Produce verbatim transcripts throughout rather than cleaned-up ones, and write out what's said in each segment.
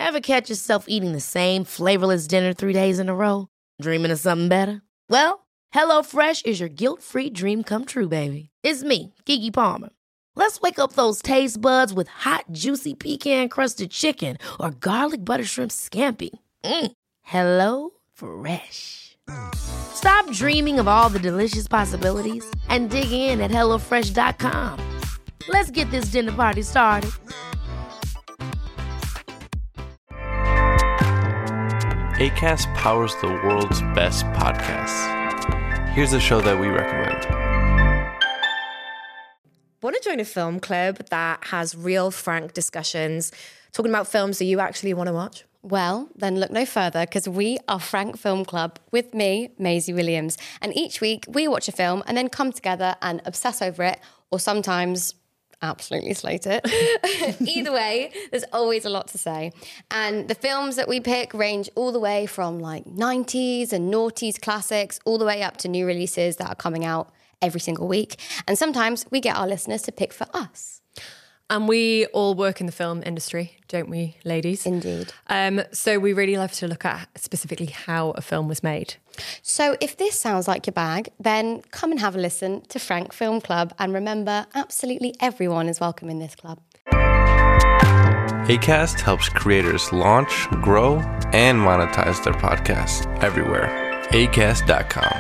Ever catch yourself eating the same flavorless dinner three days in a row? Dreaming of something better? Well, HelloFresh is your guilt-free dream come true, baby. It's me, Keke Palmer. Let's wake up those taste buds with hot, juicy pecan-crusted chicken or garlic butter shrimp scampi. Mm. Hello Fresh. Stop dreaming of all the delicious possibilities and dig in at hello fresh dot com. Let's get this dinner party started. Acast powers the world's best podcasts. Here's a show that we recommend. Want to join a film club that has real, frank discussions, talking about films that you actually want to watch? Well, then look no further, because we are Frank Film Club with me, Maisie Williams. And each week we watch a film and then come together and obsess over it, or sometimes absolutely slate it. Either way, there's always a lot to say. And the films that we pick range all the way from like nineties and noughties classics, all the way up to new releases that are coming out every single week. And sometimes we get our listeners to pick for us. And we all work in the film industry, don't we, ladies? Indeed. Um, so we really love to look at specifically how a film was made. So if this sounds like your bag, then come and have a listen to Frank Film Club. And remember, absolutely everyone is welcome in this club. Acast helps creators launch, grow, and monetize their podcasts everywhere. acast dot com.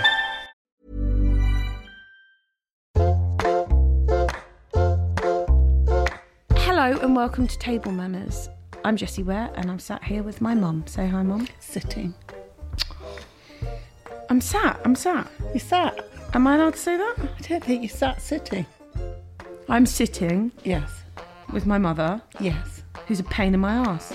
Hello and welcome to Table Manners. I'm Jessie Ware and I'm sat here with my mum. Say hi, Mum. Sitting. I'm sat, I'm sat. You sat? Am I allowed to say that? I don't think you sat sitting. I'm sitting Yes. with my mother, Yes. who's a pain in my arse.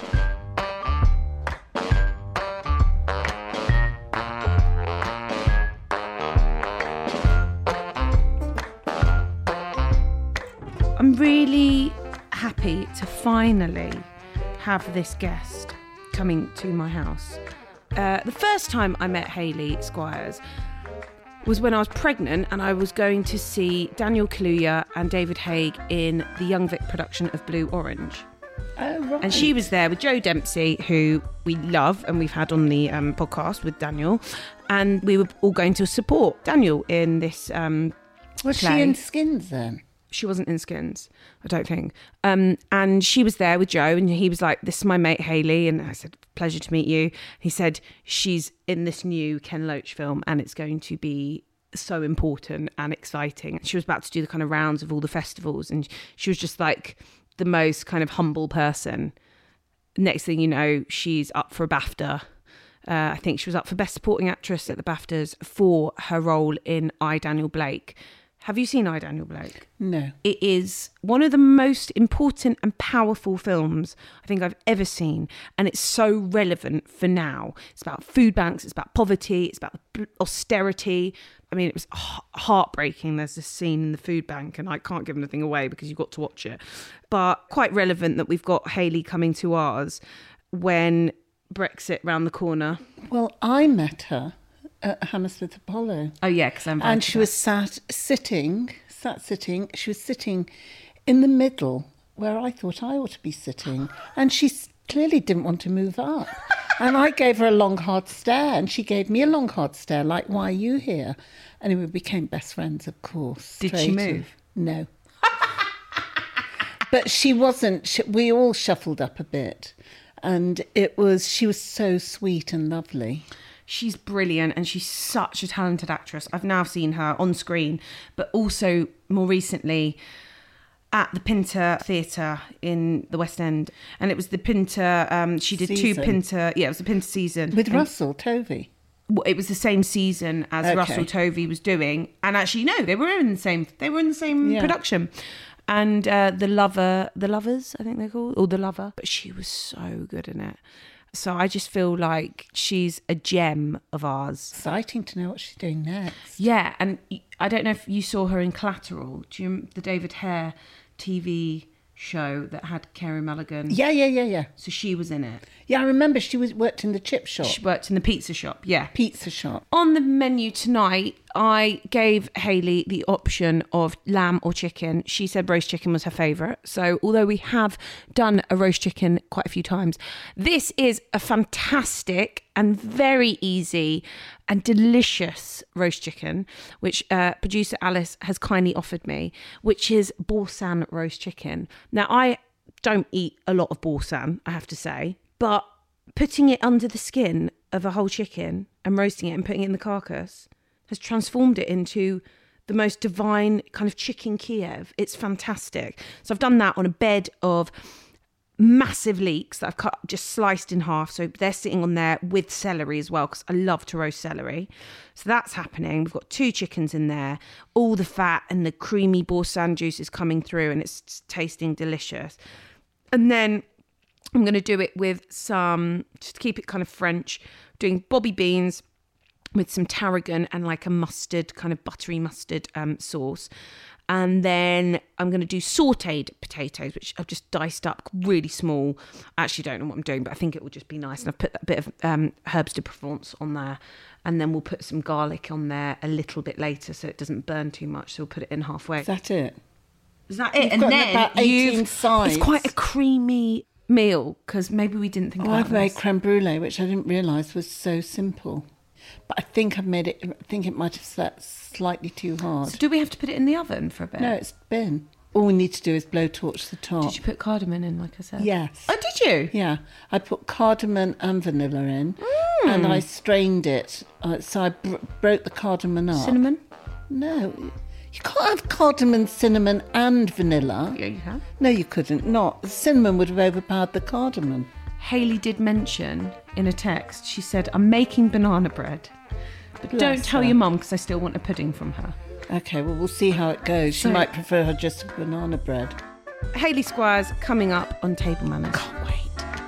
I'm really happy to finally have this guest coming to my house. Uh, the first time I met Hayley Squires was when I was pregnant and I was going to see Daniel Kaluuya and David Haig in the Young Vic production of Blue Orange. Oh, right. And she was there with Joe Dempsey, who we love and we've had on the um, podcast with Daniel. And we were all going to support Daniel in this um, Was play. she in Skins then? She wasn't in Skins, I don't think. Um, and she was there with Joe and he was like, this is my mate Hayley. And I said, pleasure to meet you. He said, she's in this new Ken Loach film and it's going to be so important and exciting. She was about to do the kind of rounds of all the festivals and she was just like the most kind of humble person. Next thing you know, she's up for a BAFTA. Uh, I think she was up for Best Supporting Actress at the BAFTAs for her role in I, Daniel Blake. Have you seen I, Daniel Blake? No. It is one of the most important and powerful films I think I've ever seen. And it's so relevant for now. It's about food banks, it's about poverty, it's about austerity. I mean, it was heartbreaking. There's this scene in the food bank and I can't give anything away because you've got to watch it. But quite relevant that we've got Hayley coming to ours when Brexit round the corner. Well, I met her at Hammersmith Apollo. Oh, yeah, because I'm And she was sat sitting, sat sitting, she was sitting in the middle where I thought I ought to be sitting. And she clearly didn't want to move up. And I gave her a long, hard stare and she gave me a long, hard stare, like, why are you here? And we became best friends, of course. Did she straight move? in. No. But she wasn't, she, we all shuffled up a bit. And it was, she was so sweet and lovely. She's brilliant and she's such a talented actress. I've now seen her on screen, but also more recently at the Pinter Theatre in the West End. And it was the Pinter, um, she did Season. two Pinter, yeah, it was the Pinter season. With And Russell Tovey. it was the same season as Okay. Russell Tovey was doing. And actually, no, they were in the same, they were in the same Yeah. production. And uh, the lover, the lovers, I think they're called, or the lover. But she was so good in it. So I just feel like she's a gem of ours. Exciting to know what she's doing next. Yeah, and I don't know if you saw her in Collateral. Do you remember the David Hare T V show that had Kerry Mulligan? Yeah, yeah, yeah, yeah. So she was in it. Yeah, I remember she was worked in the chip shop. She worked in the pizza shop, yeah. Pizza shop. On the menu tonight, I gave Hayley the option of lamb or chicken. She said roast chicken was her favourite. So although we have done a roast chicken quite a few times, this is a fantastic and very easy and delicious roast chicken, which uh, producer Alice has kindly offered me, which is Boursin roast chicken. Now, I don't eat a lot of Boursin, I have to say, but putting it under the skin of a whole chicken and roasting it and putting it in the carcass has transformed it into the most divine kind of chicken Kiev. It's fantastic. So I've done that on a bed of massive leeks that I've cut, just sliced in half. So they're sitting on there with celery as well, because I love to roast celery. So that's happening. We've got two chickens in there. All the fat and the creamy Boursin juice is coming through and it's tasting delicious. And then I'm going to do it with some, just to keep it kind of French, doing bobby beans with some tarragon and like a mustard, kind of buttery mustard um, sauce. And then I'm going to do sautéed potatoes, which I've just diced up really small. I actually don't know what I'm doing, but I think it will just be nice. And I've put a bit of um, herbes de Provence on there. And then we'll put some garlic on there a little bit later so it doesn't burn too much. So we'll put it in halfway. Is that it? Is that it? You've and got then about eighteen you've, sides. It's quite a creamy meal, because maybe we didn't think Oh, about I've made this. creme brulee, which I didn't realise was so simple. But I think I've made it, I think it might have set slightly too hard. So do we have to put it in the oven for a bit? No, it's been. All we need to do is blowtorch the top. Did you put cardamom in, like I said? Yes. Oh, did you? Yeah, I put cardamom and vanilla in, Mm. and I strained it. Uh, so I br- broke the cardamom up. Cinnamon? No, you can't have cardamom, cinnamon, and vanilla. Yeah, you have. No, you couldn't. Not. The cinnamon would have overpowered the cardamom. Hayley did mention in a text, she said, I'm making banana bread. But Bless don't tell her. your mum, because I still want a pudding from her. Okay, well, we'll see how it goes. She So- might prefer her just banana bread. Hayley Squires coming up on Table Manners. Can't wait.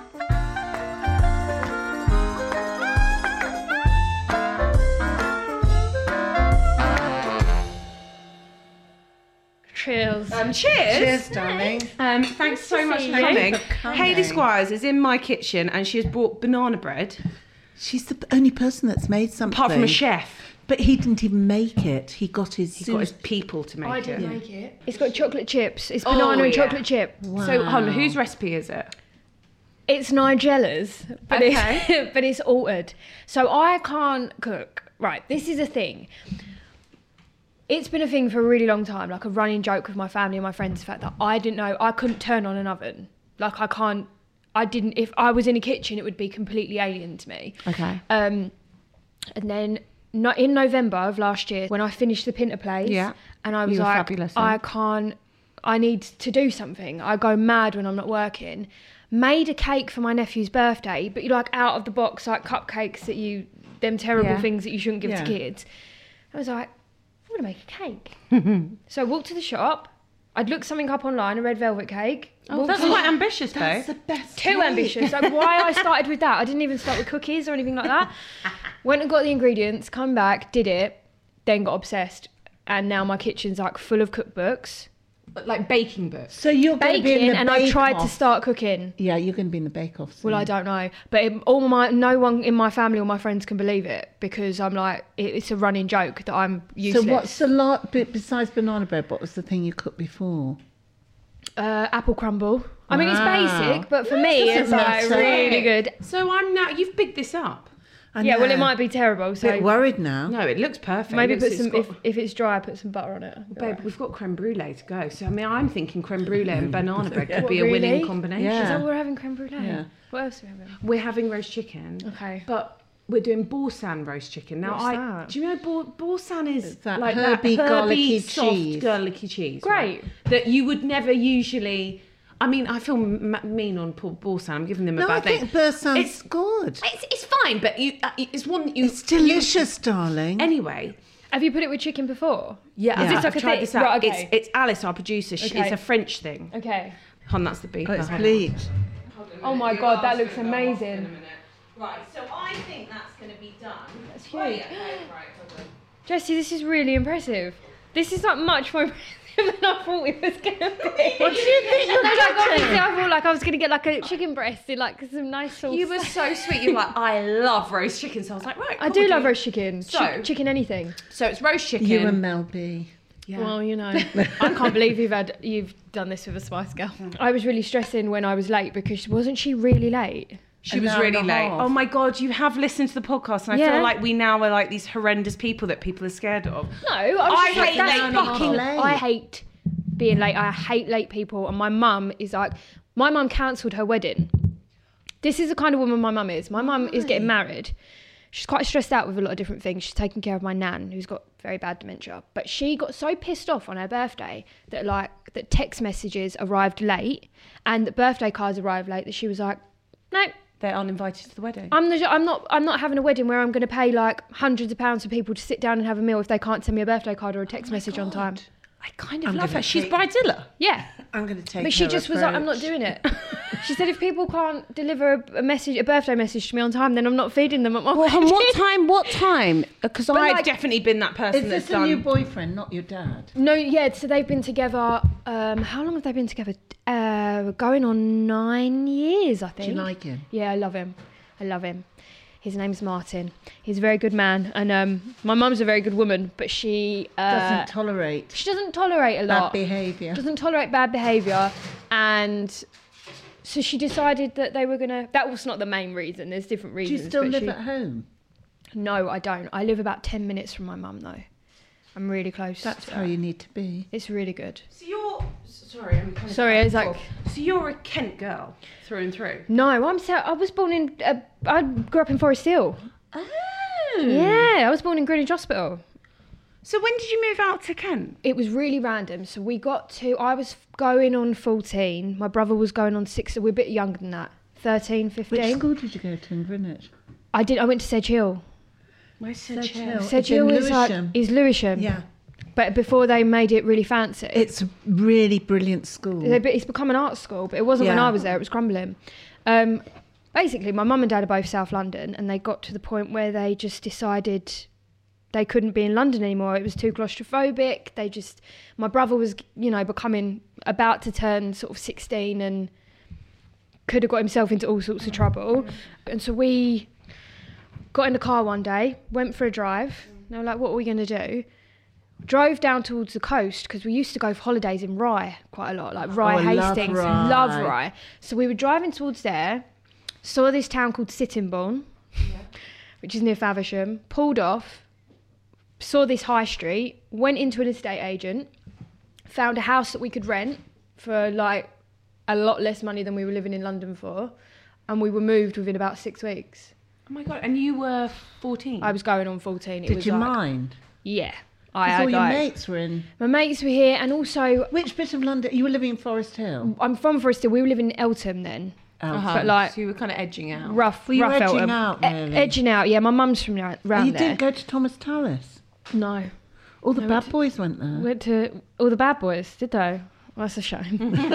Cheers. Um, cheers. Cheers, darling. Um, thanks so much for see coming. you. Hayley Squires is in my kitchen and she has brought banana bread, She's the only person that's made something. apart from a chef. But he didn't even make it. He got his... He got his people to make I it. didn't make it. It's got chocolate chips. It's Oh, banana and yeah. chocolate chip. So, hold on, whose recipe is it? It's Nigella's, but Okay. it's but it's altered. So I can't cook. Right, this is a thing. It's been a thing for a really long time, like a running joke with my family and my friends, the fact that I didn't know I couldn't turn on an oven. Like I can't. I didn't. If I was in a kitchen, it would be completely alien to me. Okay. Um, and then no, in November of last year, when I finished the Pinter Place, Yeah. and I was You were like, fabulous, I yeah. can't. I need to do something. I go mad when I'm not working. Made a cake for my nephew's birthday, but you like out of the box, like cupcakes that you, them terrible Yeah. things that you shouldn't give Yeah. to kids. I was like, I'm gonna make a cake. So I walked to the shop. I'd looked something up online, a red velvet cake. Oh, Walked that's to- quite ambitious, though. That's the best too cake. ambitious. Like why I started with that. I didn't even start with cookies or anything like that. Went and got the ingredients, come back, did it, then got obsessed. And now my kitchen's like full of cookbooks, Like baking books. So you're going to be in baking, the and I tried to bake-off. start cooking. Yeah, you're going to be in the bake-off soon. Well, I don't know, but it, all my no one in my family or my friends can believe it because I'm like it, it's a running joke that I'm useless. So what's the lot, besides banana bread, what was the thing you cooked before? uh, apple crumble? I mean, Wow. it's basic, but for me, Doesn't it's like matter. really good. So I'm now, you've bigged this up. I Yeah, well, know. it might be terrible. A So bit worried now. No, it looks perfect. maybe It looks- put it's some. got- If, if it's dry, put some butter on it. Babe, we've got creme brulee to go. So, I mean, I'm thinking creme brulee and banana bread could What, be a winning really? combination. Yeah. Is that what we're having creme brulee? Yeah. What else are we having? We're having roast chicken. Okay. But we're doing Boursin roast chicken. Now, What's I that? do you know Bour, Boursin is that like herby, that herby, garlicky soft, cheese. garlicky cheese. Great. right? That you would never usually. I mean, I feel m- mean on Paul Boursin. I'm giving them a No, I bad name. think Boursin's It's- good. It's, it's fine, but you, uh, it's one that you. It's delicious, darling. You, anyway. Have you put it with chicken before? Yeah, Is I've, this like I've a tried thing? this out. Right, okay. It's it's Alice, our producer. She, Okay. It's a French thing. Okay. Hon, that's the beef. Oh, it's bleach. Oh my god, that looks amazing. Right, so I think that's going to be done. That's huge. Jessie, this is really impressive. This is like much more impressive than I thought it was going to be. What do you think you're No, like, obviously, getting? I thought like I was going to get like a chicken breast in like some nice sauce. You were so sweet. You were like, I love roast chicken. So I was like, right. I cool, do we'll love it. roast chicken. So- Chi- chicken anything. So it's roast chicken. You and Mel B. Yeah. Well, you know, I can't believe you've had you've done this with a Spice Girl. I was really stressing when I was late because wasn't she really late? She An was hour really and a late. half. Oh my God, you have listened to the podcast and I Yeah. feel like we now are like these horrendous people that people are scared of. No, I, was I just like, hate that's late fucking. people. I hate being late. I hate late people. And my mum is like, my mum cancelled her wedding. This is the kind of woman my mum is. My mum is getting married. She's quite stressed out with a lot of different things. She's taking care of my nan, who's got very bad dementia. But she got so pissed off on her birthday that like that text messages arrived late and that birthday cards arrived late. That she was like, no. They're uninvited to the wedding. I'm, the, I'm not. I'm not having a wedding where I'm going to pay like hundreds of pounds for people to sit down and have a meal if they can't send me a birthday card or a text message on time. I kind of I'm love gonna her. She's take- bridezilla. Yeah, I'm going to take but she her just was like, I'm not approach. doing it. She said if people can't deliver a, a message, a birthday message to me on time, then I'm not feeding them at my Well, wedding. and what time? What time? Because I've like- definitely been that person Is that's this a done. new boyfriend, not your dad? No, yeah. So they've been together. Um, how long have they been together? Uh, going on nine years, I Do think. you like him? Yeah, I love him. I love him. His name's Martin. He's a very good man, and um, my mum's a very good woman, but she uh, Doesn't tolerate she doesn't tolerate a bad lot. behaviour. Doesn't tolerate bad behaviour, and so she decided that they were gonna. That was not the main reason. There's different Do reasons. you still but live she- at home? No, I don't. I live about ten minutes from my mum though. I'm really close. That's to how her. you need to be. It's really good. So you're sorry. I'm kind of Sorry, it's like So you're a Kent girl through and through. no. I'm so. I was born in. Uh, I grew up in Forest Hill. Oh. Yeah, I was born in Greenwich Hospital. So when did you move out to Kent? It was really random. So we got to. I was going on fourteen. My brother was going on six. So we're a bit younger than that. thirteen, Which fifteen. school did you go to in Greenwich? I did. I went to Sedge Hill. Where's Sedge Sedge Hill. Sedge It's in Hill is like Lewisham. is Lewisham. Yeah. But before they made it really fancy. It's a really brilliant school. They- but it's become an art school, but it wasn't when Yeah. I was there. It was crumbling. Um, basically, my mum and dad are both South London, and they got to the point where they just decided they couldn't be in London anymore. It was too claustrophobic. They just, my brother was, you know, becoming about to turn sort of sixteen and could have got himself into all sorts of trouble. And so we got in the car one day, went for a drive. And they were like, "What are we going to do?" Drove down towards the coast because we used to go for holidays in Rye quite a lot, like Rye, Oh, I love Hastings. Rye. Love Rye. So we were driving towards there, saw this town called Sittingbourne, which is near Faversham, pulled off, saw this high street, went into an estate agent, found a house that we could rent for like a lot less money than we were living in London for, and we were moved within about six weeks. Oh my God! And you were fourteen. I was going on fourteen. It Did was you like, mind? Yeah. I Because had all your like, mates were in. my mates were here, and also Which bit of London? You were living in Forest Hill. I'm from Forest Hill. We were living in Eltham then. Oh. But like so you were kind of edging out. rough, Were you rough edging Eltham. out, E- really? edging out, yeah. My mum's from around Oh, you there. didn't go to Thomas Tallis. No, All the No, bad went- boys went there. went to all the bad boys. Did they? Well, that's a shame.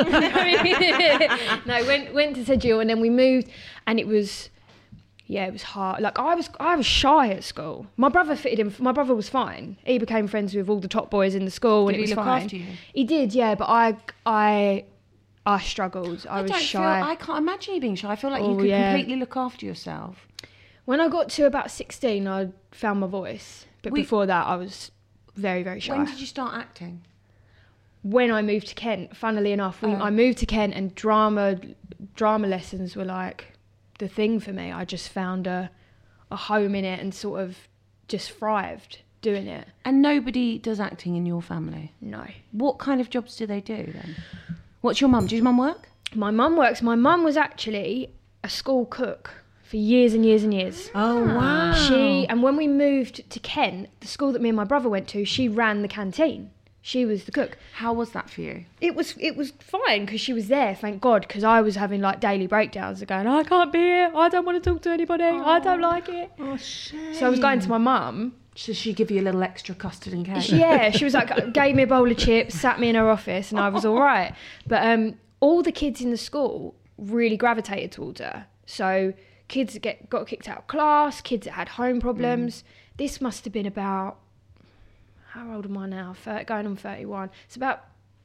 no, went went to Sedge Hill, and then we moved, and it was, yeah, it was hard. Like I was, I was shy at school. My brother fitted in. My brother was fine. He became friends with all the top boys in the school, and Did it was he look fine. after you? He did, yeah. But I, I, I struggled. I, I was don't shy. feel. I can't imagine you being shy. I feel like you Oh, could yeah. completely look after yourself. When I got to about sixteen, I found my voice. But We- before that, I was very, very shy. When did you start acting? When I moved to Kent, funnily enough, we, Oh. I moved to Kent, and drama, drama lessons were like the thing for me. I just found a, a home in it, and sort of just thrived doing it. And nobody does acting in your family. No, What kind of jobs do they do then? What's your mum? Does your mum work? my mum works. My mum was actually a school cook for years and years and years. Oh, wow. She and when we moved to Kent, the school that me and my brother went to, she ran the canteen. She was the cook. How was that for you? It was it was fine because she was there, thank God, because I was having like daily breakdowns of going, I can't be here, I don't want to talk to anybody, I don't like it. Oh, shame. So I was going to my mum. Does she give you a little extra custard and cake? Yeah, she was like, gave me a bowl of chips, sat me in her office, and I was all right. But um, all the kids in the school really gravitated towards her. So kids that get got kicked out of class, kids that had home problems. This must have been about, how old am I now? thirty, going on thirty-one. It's about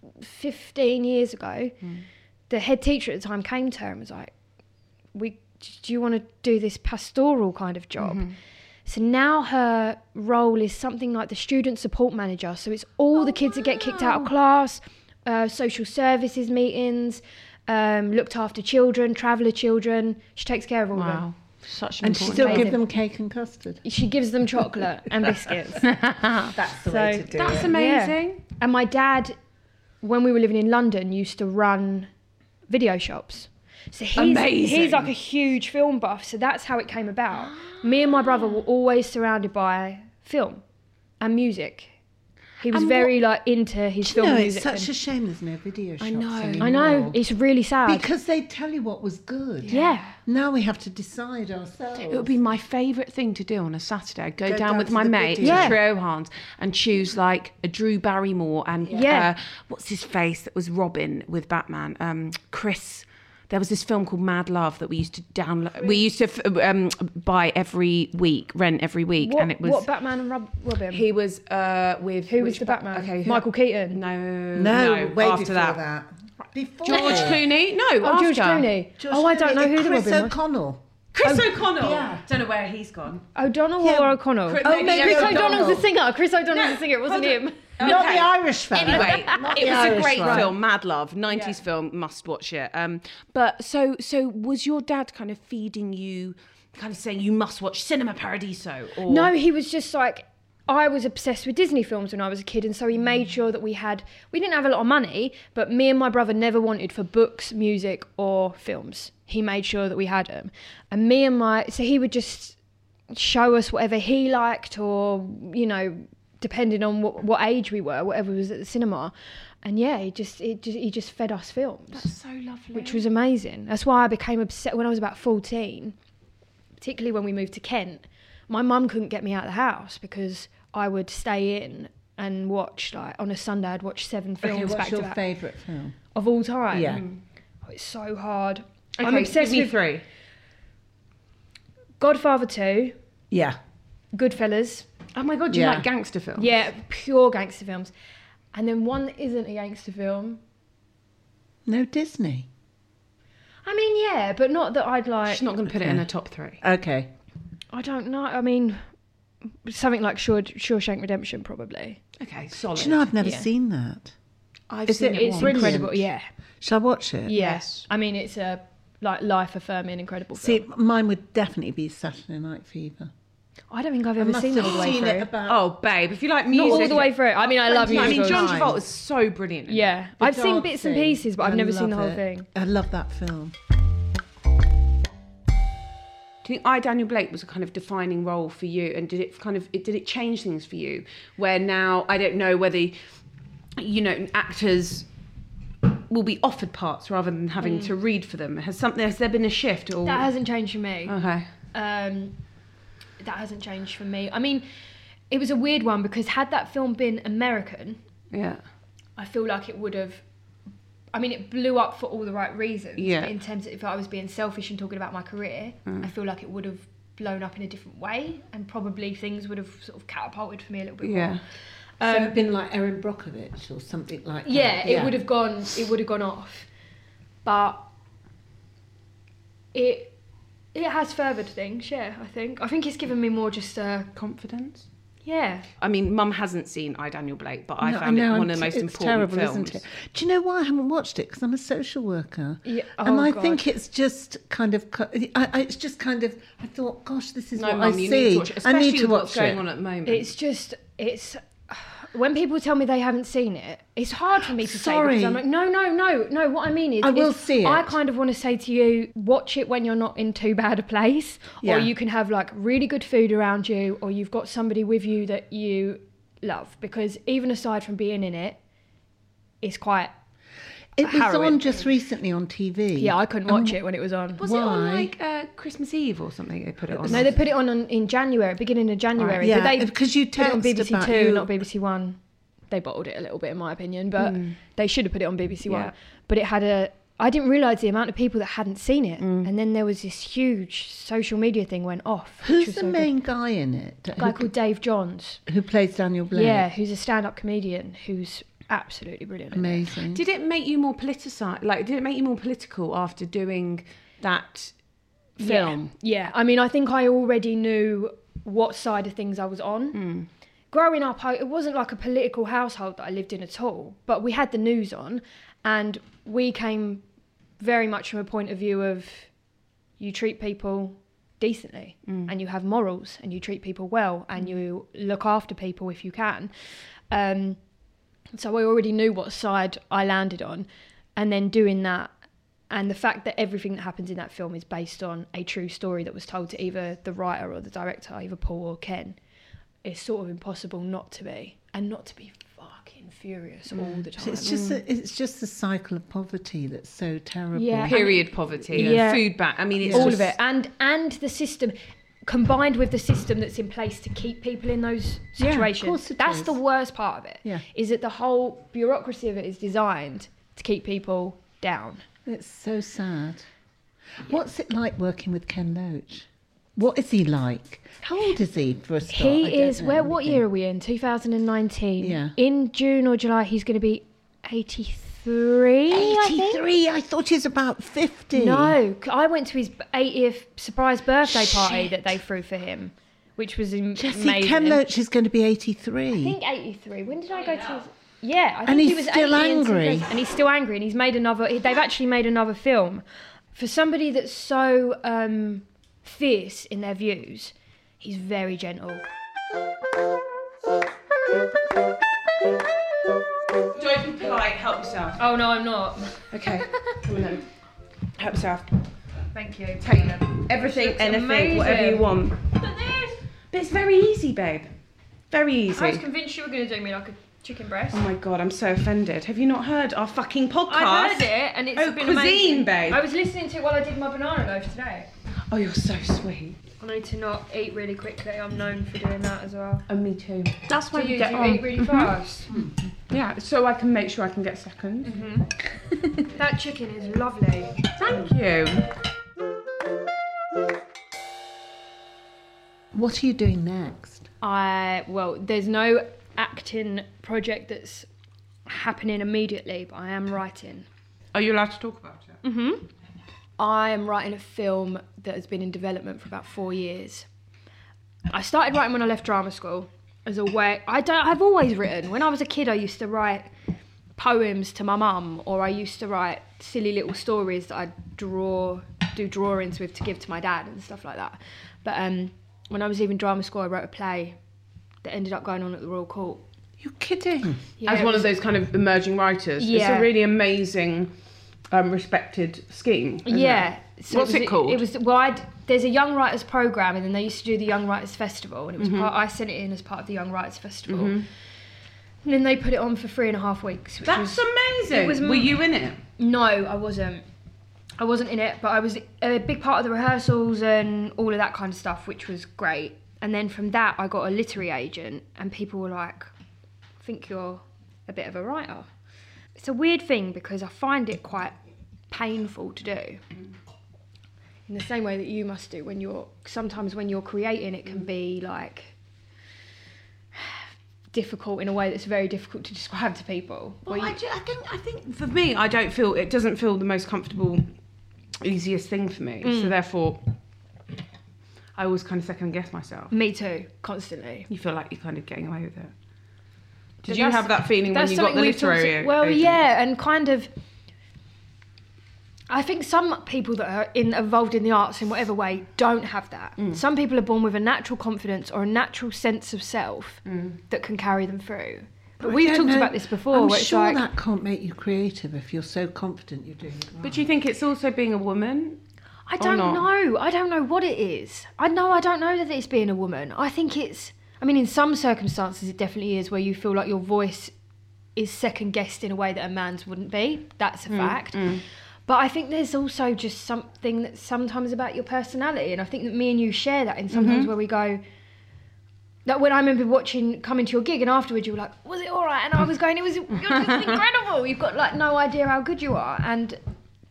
fifteen years ago. Mm. The head teacher at the time came to her and was like, "We, do you want to do this pastoral kind of job?" Mm-hmm. So now her role is something like the student support manager. So it's all oh, the kids wow. that get kicked out of class, uh, social services meetings, um, looked after children, traveller children. She takes care of all wow. of them. Such and she still amazing. Give them cake and custard. She gives them chocolate and biscuits. That's the so, way to do that's it. That's amazing. Yeah. And my dad, when we were living in London, used to run video shops. So he's, amazing. he's like a huge film buff. So that's how it came about. Me and my brother were always surrounded by film and music. He was and very what, like into his film know, music. It's such and, a shame there's no video shops I know. anymore. I know. It's really sad. Because they tell you what was good. Yeah. Now we have to decide ourselves. It would be my favourite thing to do on a Saturday. Go, Go down, down with my mate, yeah. Trio Hans, and choose like a Drew Barrymore and yeah. uh, what's his face that was Robin with Batman? Um, Chris. There was this film called Mad Love that we used to download. We used to um, buy every week, rent every week, what, and it was what Batman and Rob, Robin. He was uh, with who was the ba- Batman? Okay, who, Michael Keaton. No, no, no way after before that. that. Before George Clooney. No, oh, after. George Clooney. George oh, I don't know Clooney. who the Chris Robin was. O'Connell. Chris oh, O'Connell. Yeah. Don't know where he's gone. O'Donnell yeah. or O'Connell? Chris, oh, maybe Chris O'Donnell. O'Donnell's the singer. Chris O'Donnell's no, the singer. It wasn't him. Not Okay. the Irish fella. Anyway, Not it the was Irish a great one. film, Mad Love, nineties yeah. film, must watch it. Um, but so, so was your dad kind of feeding you, kind of saying you must watch Cinema Paradiso? Or? No, he was just like, I was obsessed with Disney films when I was a kid, and so he made sure that we had, we didn't have a lot of money, but me and my brother never wanted for books, music, or films. He made sure that we had them. And me and my, so he would just show us whatever he liked, or, you know, depending on what, what age we were, whatever was at the cinema. And yeah, he just, it just he just fed us films. That's so lovely. Which was amazing. That's why I became obsessed when I was about fourteen, particularly when we moved to Kent. My mum couldn't get me out of the house because I would stay in and watch, like, on a Sunday I'd watch seven films okay, what's back your to back. favourite film? Of all time? Yeah. Oh, it's so hard. Okay, I'm obsessed give me with three. Godfather two, Yeah. Goodfellas. Oh my God, you Yeah. like gangster films? Yeah, pure gangster films. And then one that isn't a gangster film. No Disney. I mean, yeah, but not that I'd like... She's not going to put it in her top three. Okay. I don't know. I mean, something like Shaw- Shawshank Redemption, probably. Okay, solid. Do you know, I've never Yeah. seen that. I've Is seen it- it, It's once. incredible, yeah. Shall I watch it? Yes. I mean, it's a like life-affirming, incredible See, film. mine would definitely be Saturday Night Fever. I don't think I've I ever must seen it have all the way seen through. it about... Oh, babe, if you like music... Not all the way through. I mean, I love No, I musicals. mean, John Times. Travolta is so brilliant. in Yeah. The I've seen dog bits and thing. pieces, but I've I never seen the love whole it. thing. I love that film. Do you think I, Daniel Blake, was a kind of defining role for you? And did it kind of, it, did it change things for you? Where now, I don't know whether, you know, actors will be offered parts rather than having Mm. to read for them. Has something, has there been a shift? Or That hasn't changed for me. Okay. Um, that hasn't changed for me. I mean, it was a weird one because had that film been American, Yeah. I feel like it would have... I mean, it blew up for all the right reasons. Yeah. But in terms of if I was being selfish and talking about my career, Mm. I feel like it would have blown up in a different way, and probably things would have sort of catapulted for me a little bit Yeah. more. So Um, it'd been like Erin Brockovich or something like that. yeah, it would have gone. It would have gone off, but it it has furthered things. Yeah, I think. I think it's given me more just uh, Confidence? yeah. I mean, Mum hasn't seen I, Daniel Blake, but I No, found know, it one I'm of the most t- it's important terrible, films. Isn't it? Do you know why I haven't watched it? Because I'm a social worker, Yeah. and Oh, I God. think it's just kind of. co- I, I, it's just kind of. I thought, gosh, this is No, what Mum, I you see. need to watch it, I especially need to with watch what's going it. on at the moment. It's just it's when people tell me they haven't seen it, it's hard for me to say Sorry. because I'm like, no, no, no, no. What I mean is, I will is see it. I kind of want to say to you, watch it when you're not in too bad a place, Yeah. or you can have like really good food around you, or you've got somebody with you that you love. Because even aside from being in it, it's quite. It was harrowing. on just recently on T V. Yeah, I couldn't watch it when it was on. Was it on Why? like uh, Christmas Eve or something? They put it on. No, they put it on, on in January, beginning of January. Yeah, but they because you put it on text B B C about Two, you- not B B C One. They bottled it a little bit, in my opinion, but they should have put it on B B C One. Yeah. But it had a. I didn't realise the amount of people that hadn't seen it. Mm. And then there was this huge social media thing went off. Who's the so main good. guy in it? A guy who, called Dave Johns. Who plays Daniel Blake? Yeah, who's a stand-up comedian who's absolutely brilliant. Amazing. Did it make you more politicized? Like, did it make you more political after doing that film? Yeah. yeah. I mean, I think I already knew what side of things I was on. Mm. Growing up, I, it wasn't like a political household that I lived in at all, but we had the news on, and we came very much from a point of view of you treat people decently mm. and you have morals and you treat people well and you look after people if you can. Um, so I already knew what side I landed on, and then doing that, and the fact that everything that happens in that film is based on a true story that was told to either the writer or the director, either Paul or Ken, it's sort of impossible not to be, and not to be fucking furious all the time. It's just a, it's just the cycle of poverty that's so terrible. Yeah. Period poverty, Yeah. and food bank. I mean, it's all just, of it, and and the system combined with the system that's in place to keep people in those Yeah, of situations. course it That's is. the worst part of it. Yeah. Is that the whole bureaucracy of it is designed to keep people down. It's so sad. What's it like working with Ken Loach? What is he like? How old is he for a start? I He don't is. know Where? What anything. year are we in? two thousand nineteen. Yeah. In June or July, he's going to be eighty-three. I think. eighty-three. I thought he was about fifty. No, c- I went to his eightieth surprise birthday party that they threw for him, which was am- Jesse, amazing. Ken Loach is going to be eighty-three. I think eighty-three. When did I go to his... Yeah, I think And he he's was still eighty in angry. two thousand, and he's still angry, and he's made another... They've actually made another film. For somebody that's so um, fierce in their views, he's very gentle. Don't be polite, help yourself. Oh, no, I'm not. Okay, come on then. Help yourself. Thank you. Take everything, Looks anything, amazing. whatever you want. Look at this. But it's very easy, babe. Very easy. I was convinced you were going to do me like a chicken breast. Oh my god, I'm so offended. Have you not heard our fucking podcast? I've heard it, and it's Oh, been cuisine, amazing. babe. I was listening to it while I did my banana loaf today. Oh, you're so sweet. I need to not eat really quickly. I'm known for doing that as well. And me too. That's So you do eat really fast. Yeah, so I can make sure I can get second. Mm-hmm. That chicken is lovely. Thank you. What are you doing next? I well, there's no acting project that's happening immediately, but I am writing. Are you allowed to talk about it? Mm-hmm. I am writing a film that has been in development for about four years. I started writing when I left drama school as a way. I don't. I've always written. When I was a kid, I used to write poems to my mum, or I used to write silly little stories that I'd draw, do drawings with to give to my dad and stuff like that. But um, when I was leaving drama school, I wrote a play that ended up going on at the Royal Court. You're kidding. Yeah, As it one was- of those kind of emerging writers. It's Yeah. a really amazing, um, respected scheme. isn't Yeah. it? So What's was, it called? It was well. I'd, there's a Young Writers program, and then they used to do the Young Writers Festival, and it was Mm-hmm. part. I sent it in as part of the Young Writers Festival, and then they put it on for three and a half weeks. Which That's was, amazing. it was- Were you in it? No, I wasn't. I wasn't in it, but I was a big part of the rehearsals and all of that kind of stuff, which was great. And then from that, I got a literary agent, and people were like, "I think you're a bit of a writer." It's a weird thing because I find it quite painful to do. In the same way that you must do when you're sometimes when you're creating, it can be like difficult in a way that's very difficult to describe to people. Well, Where I, you- ju- I think I think for me, I don't feel it doesn't feel the most comfortable, easiest thing for me. Mm. So therefore, I always kind of second guess myself. Me too, constantly. You feel like you're kind of getting away with it. Did But you that's- have that feeling when that's you got the something we've talked literary? to- Well, agent? yeah, and kind of. I think some people that are in, involved in the arts in whatever way don't have that. Mm. Some people are born with a natural confidence or a natural sense of self Mm. that can carry them through. But I we've don't talked know. about this before. I'm where it's sure like, that can't make you creative if you're so confident you're doing it right. But do you think it's also being a woman? I don't not? know. I don't know what it is. I know I don't know that it's being a woman. I think it's. I mean, in some circumstances, it definitely is where you feel like your voice is second guessed in a way that a man's wouldn't be. That's a Mm, fact. But I think there's also just something that's sometimes about your personality, and I think that me and you share that in sometimes Mm-hmm. where we go. That when I remember watching, coming to your gig, and afterwards you were like, "Was it all right?" And I was going, "It was. You're just incredible. You've got like no idea how good you are." And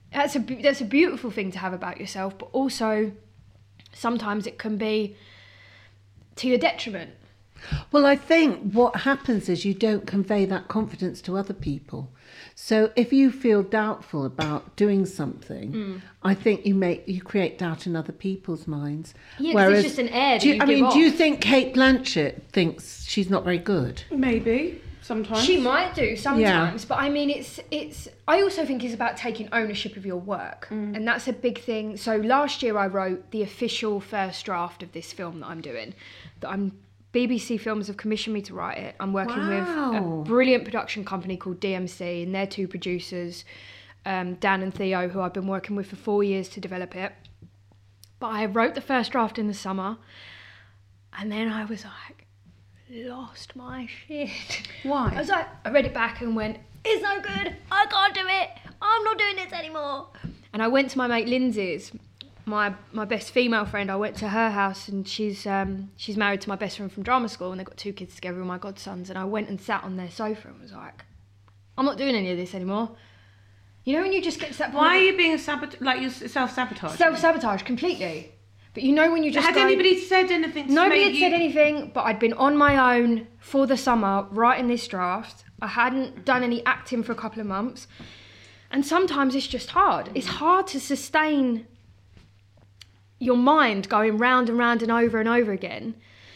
that's a be- that's a beautiful thing to have about yourself, but also sometimes it can be to your detriment. Well, I think what happens is you don't convey that confidence to other people. So if you feel doubtful about doing something, mm. I think you make you create doubt in other people's minds. Yeah, because it's just an air that do you, you I give mean, off. do you think Kate Blanchett thinks she's not very good? Maybe sometimes she might do sometimes, yeah. But I mean, it's it's. I also think it's about taking ownership of your work, mm. and that's a big thing. So last year I wrote the official first draft of this film that I'm doing. That I'm. B B C Films have commissioned me to write it. I'm working wow. with a brilliant production company called D M C, and they're two producers, um, Dan and Theo, who I've been working with for four years to develop it. But I wrote the first draft in the summer, and then I was like, lost my shit. Why? I was like, I read it back and went, it's no good, I can't do it, I'm not doing this anymore. And I went to my mate Lindsay's, my my best female friend. I went to her house, and she's um she's married to my best friend from drama school, and they've got two kids together with my godsons. And I went and sat on their sofa and was like, I'm not doing any of this anymore. You know when you just get to that point. Why are you being a sabot like you're self-sabotage? Self-sabotage completely. But you know when you just Had go, anybody said anything to nobody make had you... said anything, but I'd been on my own for the summer writing this draft. I hadn't done any acting for a couple of months, and sometimes it's just hard. It's hard to sustain your mind going round and round and over and over again,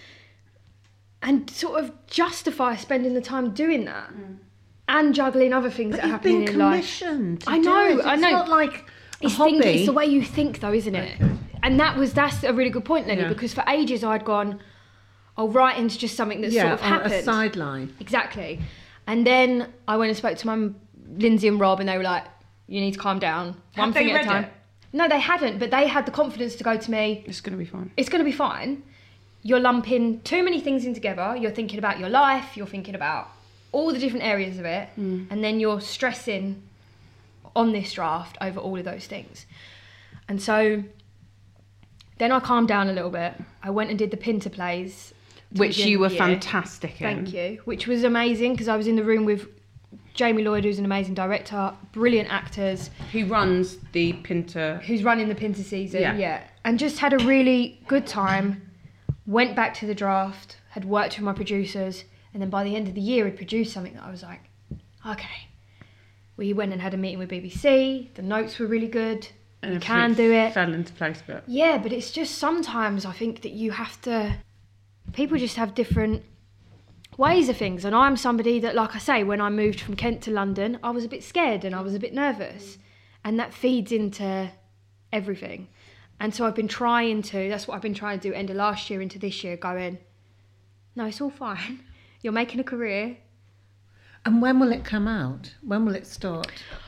and sort of justify spending the time doing that, mm. and juggling other things but that are happening in life. I know, it. I know. It's not like a it's, hobby. think, it's the way you think, though, isn't it? Okay. And that was that's a really good point, Lenny, Yeah. because for ages I'd gone, oh, writing's just something that's yeah, sort of happened. a sideline. Exactly. And then I went and spoke to my Lindsay and Rob, and they were like, you need to calm down. One Have thing they at a read time. it? No, they hadn't, but they had the confidence to go to me, It's going to be fine. it's going to be fine. You're lumping too many things in together. You're thinking about your life. You're thinking about all the different areas of it. Mm. And then you're stressing on this draft over all of those things. And so then I calmed down a little bit. I went and did the Pinter plays. Which towards the you end were of the year. fantastic in. Thank you. Which was amazing, because I was in the room with Jamie Lloyd, who's an amazing director, brilliant actors. Who runs the Pinter... Who's running the Pinter season, Yeah. yeah. And just had a really good time. Went back to the draft, had worked with my producers, and then by the end of the year had produced something that I was like, okay. We went and had a meeting with B B C, the notes were really good, And you can do it. Fell into place a bit. Yeah, but it's just sometimes I think that you have to... People just have different ways of things, and I'm somebody that, like I say, when I moved from Kent to London, I was a bit scared and I was a bit nervous, and that feeds into everything. And so I've been trying to, that's what I've been trying to do end of last year into this year, going, no, it's all fine. You're making a career. And when will it come out? When will it start?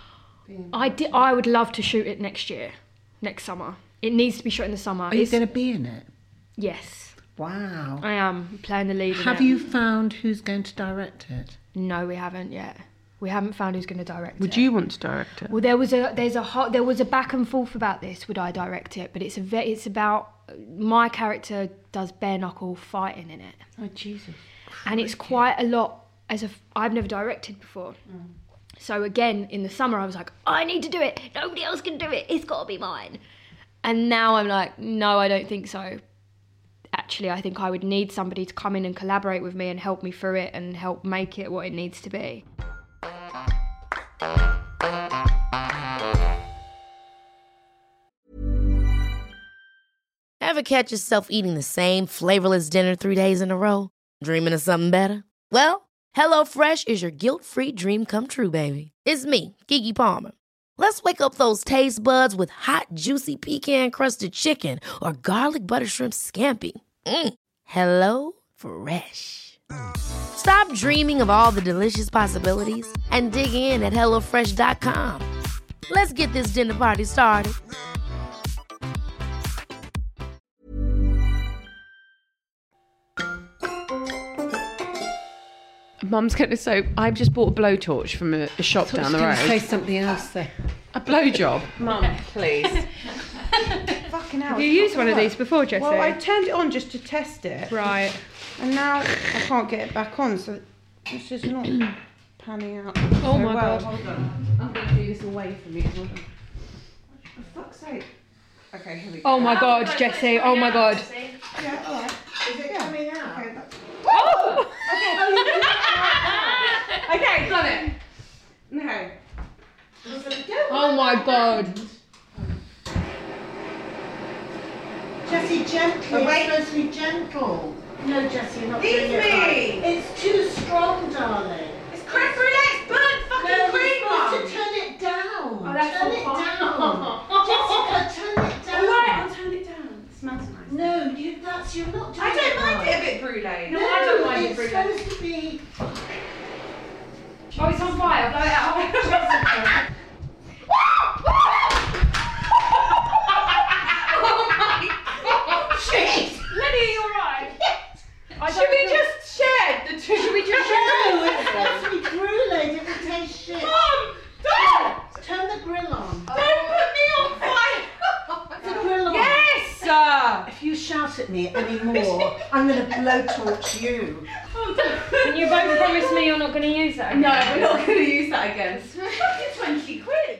I, di- I would love to shoot it next year, next summer. It needs to be shot in the summer. Are you going to be in it? Yes. Wow. I am playing the lead in Have it. you found who's going to direct it? No, we haven't yet. We haven't found who's going to direct it. Would you want to direct it? Well, there was a there's a hot, there was a back and forth about this. Would I direct it? But it's a ve- it's about my character does bare knuckle fighting in it, Oh, Jesus. and it's quite a lot. As a I've never directed before, mm. So again in the summer I was like, I need to do it. Nobody else can do it. It's got to be mine. And now I'm like, no, I don't think so. Actually, I think I would need somebody to come in and collaborate with me and help me through it and help make it what it needs to be. Ever catch yourself eating the same flavorless dinner three days in a row? Dreaming of something better? Well, HelloFresh is your guilt-free dream come true, baby. It's me, Keke Palmer. Let's wake up those taste buds with hot, juicy pecan-crusted chicken or garlic butter shrimp scampi. Mm. Hello Fresh. Stop dreaming of all the delicious possibilities and dig in at hello fresh dot com. Let's get this dinner party started. Mum's going to so I've just bought a blowtorch from a, a shop down the road. Say something else there. A blowjob. Mum, please. Fucking hell. Have you used one of these before, Jessie? Well, I turned it on just to test it. Right. And now I can't get it back on, so it's just not panning out. Oh so my well. God. Hold on. I'm going to do this away from you. Hold on. For fuck's sake. Okay, here we go. Oh my God, Jessie. Oh my God. Yeah, all right. Is it coming out? Okay, that's... Oh! Okay, got it. Okay. Oh my God. Jessie, gently. Oh, wait. It's supposed to be gentle. No, Jessie, you're not Leave doing it me. right. It's too strong, darling. It's creme brulee, burnt fucking No, cream, you're Mum. supposed to turn it down. Oh, that's turn so it far. down. Jessica, turn it down. All right, I'll turn it down. It smells nice. No, you, that's, you're not doing I it don't mind right. it a bit brulee. No, I don't mind it it's brulee. supposed to be... Oh, it's on fire. Blow it out. Jessica. Shit! Lenny, you alright? I Should we just share the two? Should we just No, it's supposed to be brulee. It will taste shit. Mum! Don't! Turn the grill on. Don't put me on fire! The grill on. Yes! Uh, If you shout at me anymore, I'm going to blowtorch you. Can you both promise me you're not going to use that? no, we're not going to use that again. Fucking twenty quid.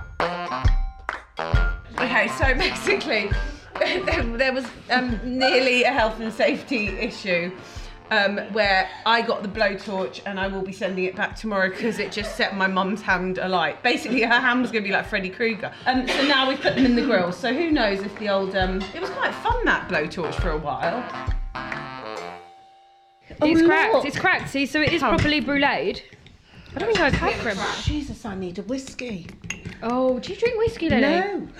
Okay, so basically, there was um, nearly a health and safety issue um, where I got the blowtorch and I will be sending it back tomorrow because it just set my mum's hand alight. Basically, her hand was going to be like Freddy Krueger. Um, so now we've put them in the grill. So who knows if the old... Um, it was quite fun, that blowtorch, for a while. It's Oh, cracked. look. It's cracked. See, so it is properly bruleed. I don't think I've had creme. Jesus, I need a whiskey. Oh, do you drink whiskey, Lenny? No.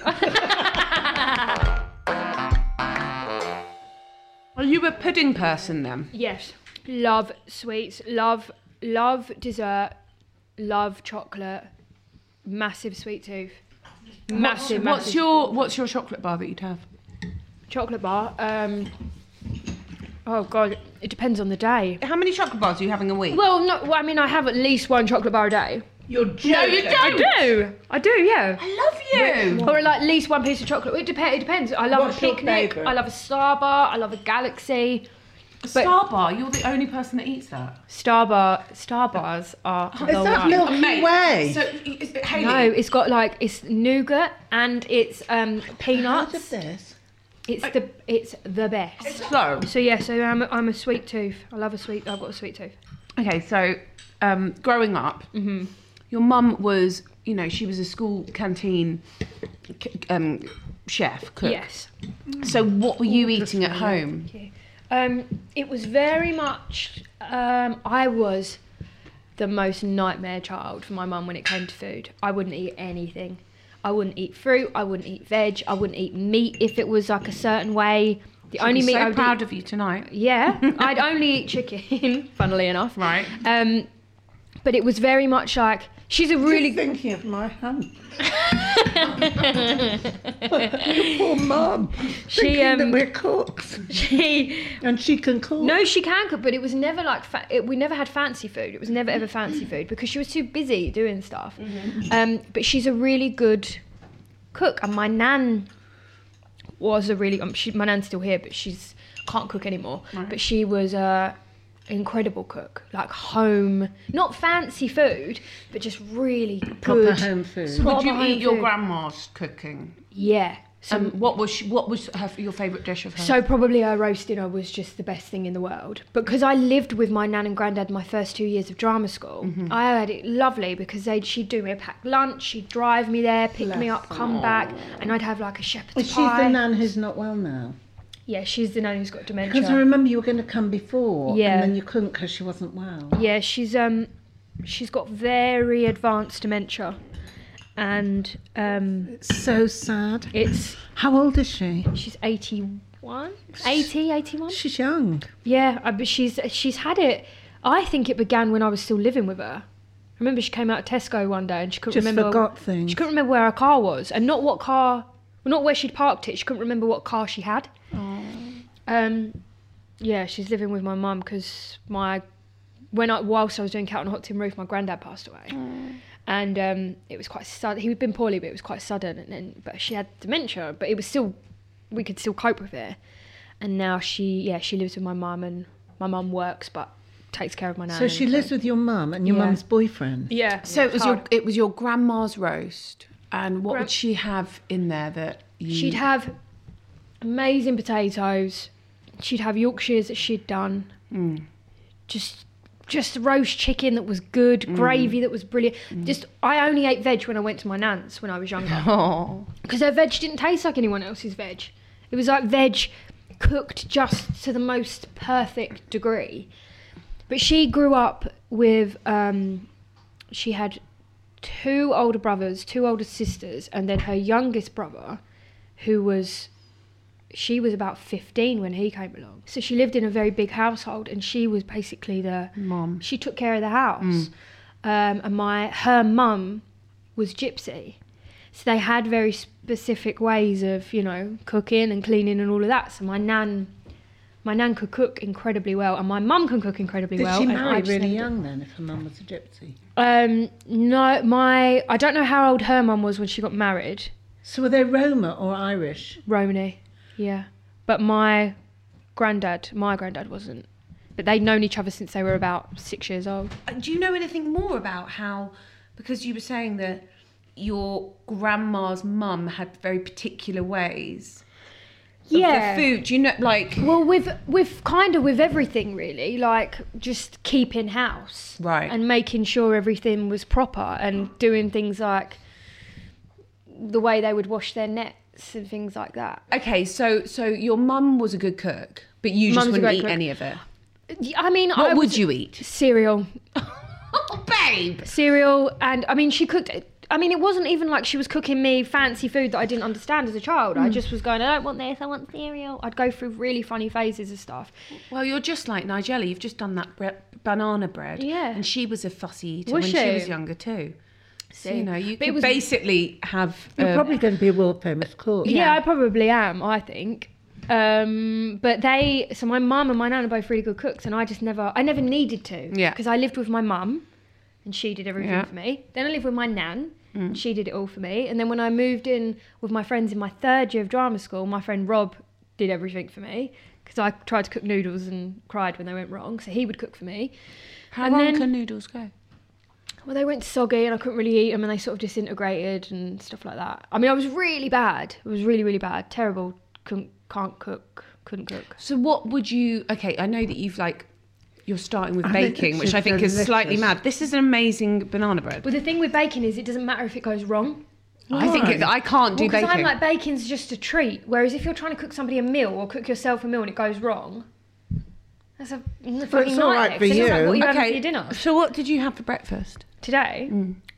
Are you a pudding person then? Yes. Love sweets. Love, love dessert. Love chocolate. Massive sweet tooth. Massive, What's massive. your What's your chocolate bar that you'd have? chocolate bar? Um. Oh God, it depends on the day. How many chocolate bars are you having a week? Well, no. Well, I mean, I have at least one chocolate bar a day. You're joking. No, you I do. I do. Yeah. I love you. Or like at least one piece of chocolate. It depends. It depends. I love What's a your picnic. favourite? I love a Star Bar. I love a Galaxy. A Star bar, you're the only person that eats that. Star Bar. Star Bars are Is the that one. Milky Mate, Way? So, is it Hayley? No, it's got like it's nougat and it's um Heard of peanuts. this? It's the it's the best. So, So yeah, so I'm a, I'm a sweet tooth. I love a sweet. I've got a sweet tooth. okay, so um, growing up, Mm-hmm. your mum was, you know, she was a school canteen c- um, chef, cook. Yes. So what were you eating at home? Okay. Um, it was very much. Um, I was the most nightmare child for my mum when it came to food. I wouldn't eat anything. I wouldn't eat fruit. I wouldn't eat veg. I wouldn't eat meat if it was like a certain way. The only I'm meat so I would proud eat, of you tonight. yeah, I'd only eat chicken. Funnily enough, Right. Um, but it was very much like she's a really Thinking of my hand. Poor mum. She, Thinking um, that we're cooks. she. And she can cook. No, she can cook, but it was never like fa- it, we never had fancy food. It was never ever fancy food because she was too busy doing stuff. Um, but she's a really good cook, and my nan was a really. Um, she, my nan's still here, but she's can't cook anymore. But she was a incredible cook, like home, not fancy food, but just really Proper good. home food. Would proper you home eat your food. grandma's cooking? Yeah. So Um, what was she, what was her, your favourite dish of hers? So probably her roast dinner was just the best thing in the world. Because I lived with my nan and granddad my first two years of drama school. Mm-hmm. I had it lovely because they'd she'd do me a packed lunch, she'd drive me there, pick me up, come back, and I'd have like a shepherd's Is she pie. the nan who's not well now? Yeah, she's the nan who's got dementia. Because I remember you were going to come before, Yeah. and then you couldn't because she wasn't well. Yeah, she's um she's got very advanced dementia. And um It's so sad. it's How old is she? she's eighty-one, eighty, eighty-one. She's young. Yeah, I- but she's she's had it. I think it began when I was still living with her. I remember she came out of Tesco one day and she couldn't Just remember. forgot things. She couldn't remember where her car was, and not what car, well, not where she'd parked it. She couldn't remember what car she had. Um, yeah, she's living with my mum because my when I whilst I was doing Cat on a Hot Tin Roof, my granddad passed away, and um, it was quite sudden. He'd been poorly, but it was quite sudden, and then but she had dementia, but it was still we could still cope with it. And now she, yeah, she lives with my mum, and my mum works, but takes care of my nan. So she and lives with your mum and your Yeah. mum's boyfriend. Yeah. So it was your it was your grandma's roast. And what Gra- would she have in there that you... She'd have amazing potatoes. She'd have Yorkshires that she'd done. Mm. Just just roast chicken that was good, Mm. gravy that was brilliant. Just I only ate veg when I went to my nan's when I was younger. Oh. Because her veg didn't taste like anyone else's veg. It was like veg cooked just to the most perfect degree. But she grew up with, um, she had two older brothers, two older sisters, and then her youngest brother, who was, she was about fifteen when he came along. So she lived in a very big household, and she was basically the Mum. She took care of the house. Um, and my her mum was gypsy. So they had very specific ways of, you know, cooking and cleaning and all of that. So my nan, my nan could cook incredibly well, and my mum can cook incredibly Did well. she and I marry just really never did. young then, if her mum was a gypsy? Um, no, my I don't know how old her mum was when she got married. So were they Roma or Irish? Romany, yeah. But my granddad, my granddad wasn't. But they'd known each other since they were about six years old. Do you know anything more about how, because you were saying that your grandma's mum had very particular ways of Yeah. the food, do you know, like... Well, with with kind of with everything really, like just keeping house, Right. and making sure everything was proper, and doing things like the way they would wash their nets and things like that. Okay, so so your mum was a good cook, but you just Mum's a wouldn't great eat cook. any of it. I mean, What I would was- you eat? Cereal, Oh, babe! cereal, and I mean, she cooked. I mean, it wasn't even like she was cooking me fancy food that I didn't understand as a child. I just was going, I don't want this, I want cereal. I'd go through really funny phases of stuff. Well, you're just like Nigella. You've just done that bre- banana bread. Yeah. And she was a fussy eater Was when she? she? was younger too. So, you know, you But it could was- basically have... You're uh, probably going to be a world famous cook. Yeah, I probably am, I think. Um, but they, so my mum and my nan are both really good cooks, and I just never, I never needed to. Yeah. Because I lived with my mum, and she did everything Yeah. for me. Then I lived with my nan, and she did it all for me. And then when I moved in with my friends in my third year of drama school, my friend Rob did everything for me. Because I tried to cook noodles and cried when they went wrong, so he would cook for me. How and long then- can noodles go? Well, they went soggy and I couldn't really eat them, and they sort of disintegrated and stuff like that. I mean, I was really bad. It was really, really bad. Terrible. Couldn't, can't cook. Couldn't cook. So what would you... Okay, I know that you've like... You're starting with I think baking, it's which I think is delicious. slightly mad. This is an amazing banana bread. Well, the thing with baking is it doesn't matter if it goes wrong. I think it, I can't do Because baking. I'm like, baking's just a treat. Whereas if you're trying to cook somebody a meal or cook yourself a meal and it goes wrong, that's a fucking it's all nightmare. right for So it's like you. what you have for Okay, your dinner so what did you have for breakfast? today.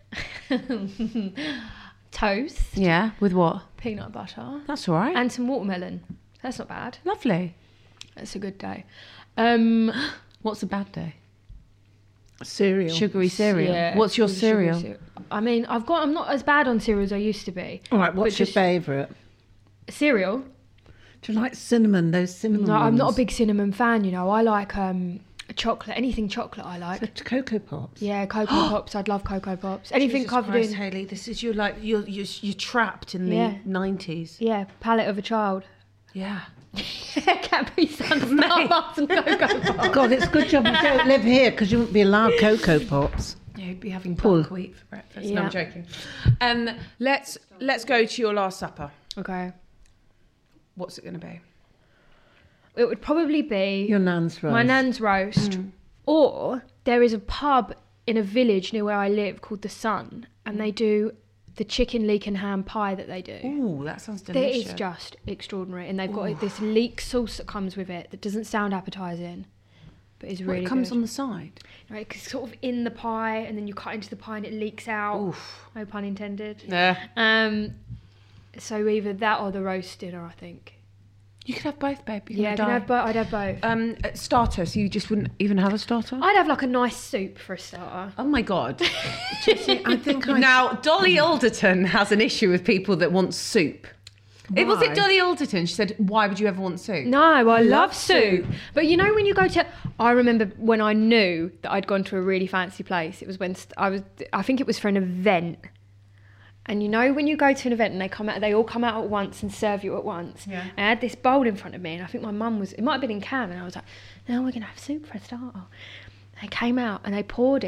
Toast, Yeah, with what? peanut butter, That's all right. and some watermelon. That's not bad. Lovely. That's a good day. Um, What's a bad day? Cereal. Sugary cereal. yeah, What's your sugary cereal? cere- I mean, I've got. I'm not as bad on cereal as I used to be. All right, what's But your just- favourite? Cereal. Do you like cinnamon, those cinnamon No, I'm not a ones? big cinnamon fan. You know, I like um chocolate. Anything chocolate, I like. The Cocoa Pops. Yeah, Cocoa Pops. I'd love Cocoa Pops. Anything Jesus covered Christ, in. Hayley, this is you're like you're you're, you're trapped in the Yeah. nineties. Yeah, palate of a child. Yeah. Cadbury Sun, Starbucks, and Cocoa Pops. God, it's a good job you don't live here because you wouldn't be allowed Cocoa Pops. Yeah, you'd be having Pull. buckwheat for breakfast. No, Yeah. I'm joking. Um, let's let's go to your last supper. Okay. What's it going to be? It would probably be Your nan's roast. my nan's roast, or there is a pub in a village near where I live called the Sun, and they do the chicken leek and ham pie that they do. Ooh, that sounds That delicious. is just extraordinary, and they've got this leek sauce that comes with it that doesn't sound appetising, but is What, really it comes good. on the side. Right, 'cause it's sort of in the pie, and then you cut into the pie and it leaks out. Oof. No pun intended. Yeah. Um, so either that or the roast dinner, I think. You could have both, babe. You Yeah, can can I have have bo- I'd have both. Um, uh, starter. So you just wouldn't even have a starter. I'd have like a nice soup for a starter. Oh my god. I think I Now, Dolly Alderton has an issue with people that want soup. It was it Why? Dolly Alderton? She said, "Why would you ever want soup?" No, I love, love soup. But you know when you go to, I remember when I knew that I'd gone to a really fancy place. It was when st- I was, I think it was for an event. And you know when you go to an event and they come out, they all come out at once and serve you at once. Yeah. I had this bowl in front of me, and I think my mum was, it might have been in Cam, and I was like, "No, we're gonna have soup for a starter." They came out and they poured it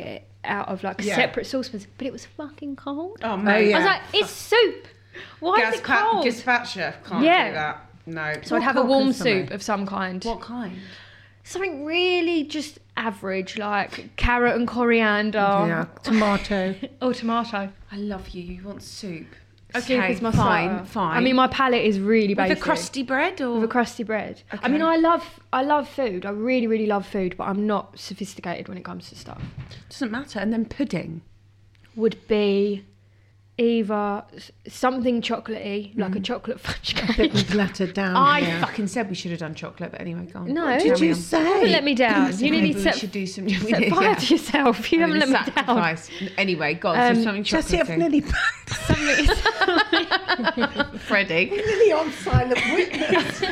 out of like Yeah. separate saucepans, but it was fucking cold. Oh, mate. yeah. I was like, it's soup. Why is it cold? Gazpacho. Can't Yeah. do that. No. So I'd have a warm soup of some kind. What kind? Something really just average, like carrot and coriander. Yeah, tomato. Or tomato. I love you. You want soup. Soup is my fine, starter. fine. I mean, my palate is really With basic. a crusty bread or With a crusty bread. I Okay. mean, I love I love food. I really, really love food, but I'm not sophisticated when it comes to stuff. doesn't matter. And then pudding. Would be either s- something chocolatey, like a chocolate fudge That cake. was lettered down I here. fucking said we should have done chocolate, but anyway, go on. No. Carry Did you on. say? Haven't let me down. You Maybe need to we set, should do some. set yeah. fire to yourself. You haven't let me down. Sacrifice. Anyway, go on. Um, so something Jessie, I've chocolatey. nearly, Something- Freddie. nearly on silent witness.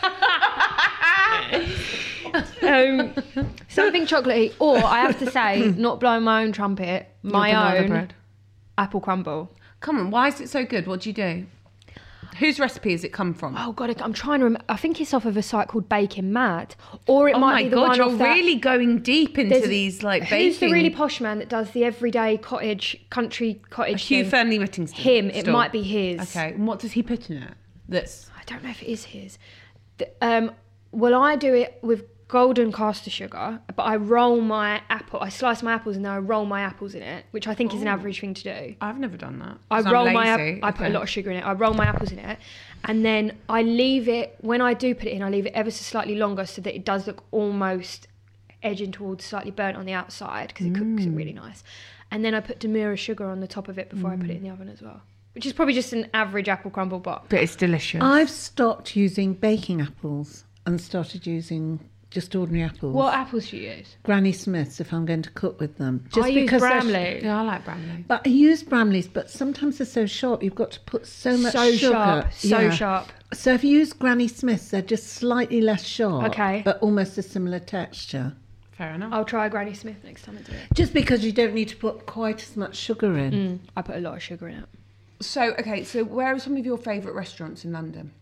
um, something chocolatey, or I have to say, not blowing my own trumpet, my banana own bread. apple crumble. Come on, why is it so good? What do you do? Whose recipe has it come from? Oh god, I'm trying to remember. I think it's off of a site called Baking Mad, or it Oh might my be the god, one you're off that- really going deep into There's- these like baking. Who's the really posh man that does the everyday cottage, country cottage Hugh thing? Fernley Whittington. Him, it stall. might be his. Okay, and what does he put in it? That's I don't know if it is his. The- Um, well, I do it with golden caster sugar, but I roll my apple. I slice my apples and then I roll my apples in it, which I think is an average thing to do. I've never done that. I 'cause I'm roll my lazy. app- I put a Okay. lot of sugar in it. I roll my apples in it, and then I leave it. When I do put it in, I leave it ever so slightly longer so that it does look almost edging towards slightly burnt on the outside because it cooks it really nice. And then I put Demura sugar on the top of it before I put it in the oven as well, which is probably just an average apple crumble, but But it's delicious. I've stopped using baking apples and started using just ordinary apples. what apples do you use? Granny Smiths if I'm going to cook with them. Just I use because they're- Bramley. yeah, I like Bramley. But I use Bramleys, but sometimes they're so sharp. You've got to put so much So sugar. sharp, so Yeah. sharp. So if you use Granny Smiths, they're just slightly less sharp. Okay. But almost a similar texture. Fair enough. I'll try a Granny Smith next time I do it. Just because you don't need to put quite as much sugar in. Mm, I put a lot of sugar in it. So, okay, so where are some of your favourite restaurants in London?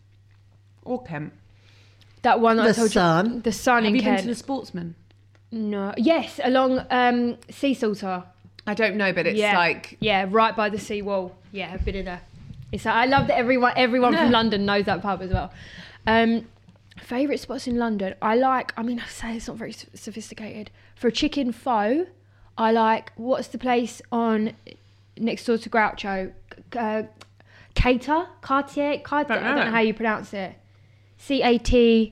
Or Kent? That one that I The told Sun. you, the Sun Have in you been Kent. to the Sportsman? No, yes, along um, Sea Salter. I don't know, but it's yeah, like... yeah, right by the sea wall. Yeah, I've been in there. It's I love that everyone everyone from Yeah. London knows that pub as well. Um, favorite spots in London. I like. I mean, I say it's not very s- sophisticated. For a chicken pho, I like. What's the place on next door to Groucho? Uh, Cater, Cartier, Cartier. I Don't know. don't know how you pronounce it. C A T